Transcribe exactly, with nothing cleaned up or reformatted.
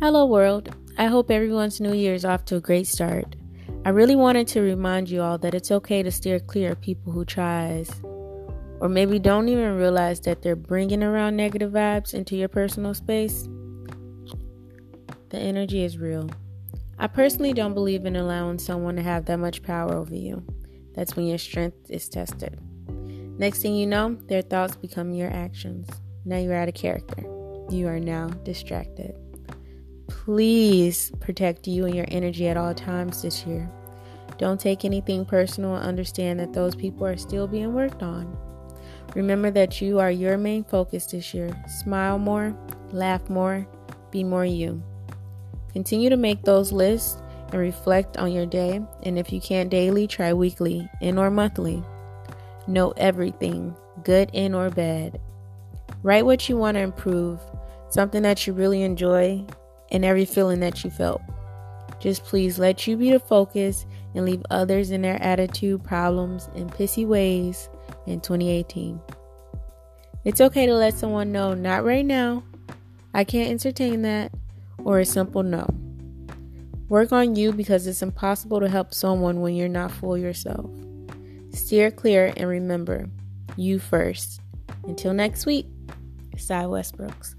Hello world, I hope everyone's new year is off to a great start. I really wanted to remind you all that it's okay to steer clear of people who tries, or maybe don't even realize that they're bringing around negative vibes into your personal space. The energy is real. I personally don't believe in allowing someone to have that much power over you. That's when your strength is tested. Next thing you know, their thoughts become your actions. Now you're out of character. You are now distracted. Please protect you and your energy at all times this year. Don't take anything personal and understand that those people are still being worked on. Remember that you are your main focus this year. Smile more, laugh more, be more you. Continue to make those lists and reflect on your day. And if you can't daily, try weekly and or monthly. Know everything, good and or bad. Write what you want to improve, something that you really enjoy, and every feeling that you felt. Just please let you be the focus and leave others in their attitude, problems, and pissy ways in twenty eighteen. It's okay to let someone know, not right now, I can't entertain that, or a simple no. Work on you because it's impossible to help someone when you're not full yourself. Steer clear and remember, you first. Until next week, Cy Westbrooks.